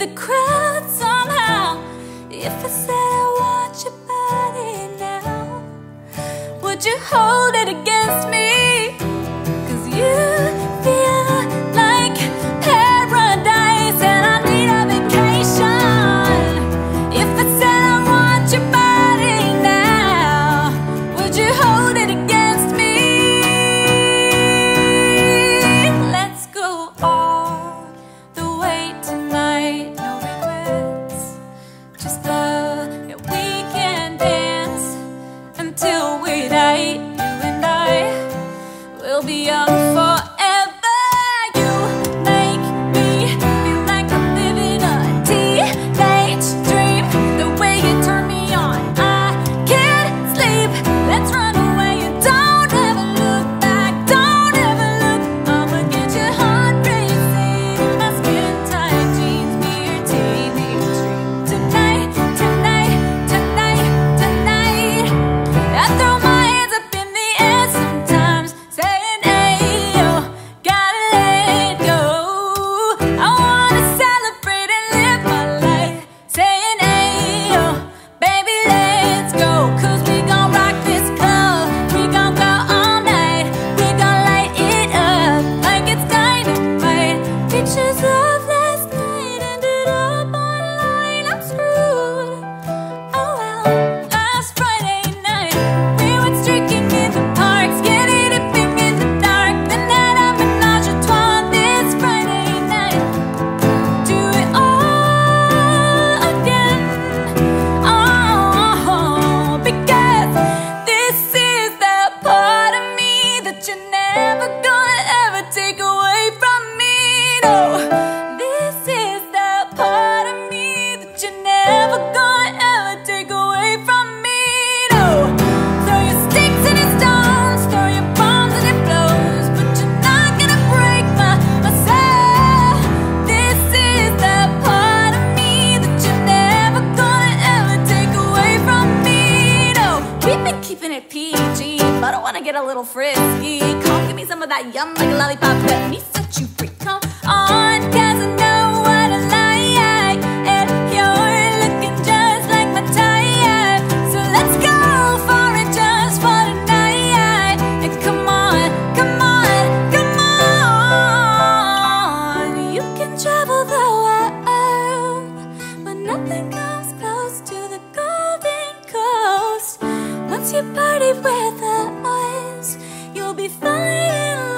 the crowd somehow. If I said I want your body now, would you hold it against me? 'Cause you feel like paradise and I need a vacation. If I said I want your body now, would you hold it against me? Let's go all the way tonight, no regrets, just love, and we can dance until we die. You and I will be young forever. You make me feel like I'm living a teenage dream. The way you turn me on, I can't sleep. Let's run away and don't ever look back. Don't ever look. I'ma get your heart racing in my skin tight jeans. Be your teenage dream tonight, tonight, tonight, tonight. I throw my hands up in the air sometimes, saying, "Hey, yo, gotta let go." I wanna celebrate and live my life, saying, "Hey, yo, baby, let's go." 'Cause we gon' rock this club, we gon' go all night, we gon' light it up like it's dynamite. Pictures of last night ended up online, I'm screwed. Oh well, last Friday night we went streaking in the park, skinny dipping in the dark. Then had a menage a trois this Friday night. Do it all again. Oh, because this is the part of me that you're never gonna ever take away from me. No, this is the part of me that you're never gonna ever take away from me. No, throw your sticks and your stones, throw your bombs and your blows, but you're not gonna break my soul. This is the part of me that you're never gonna ever take away from me. No, we've been keeping it PG, but I wanna get a little frisky. Come give me some of that yum like a lollipop. Let me set you free. Come on, 'cause I know what I like, and you're looking just like my type. So let's go for it just for tonight. And come on, come on, come on. You can travel the world, but nothing comes close to the Golden Coast. Once you party with us, you'll be falling in love.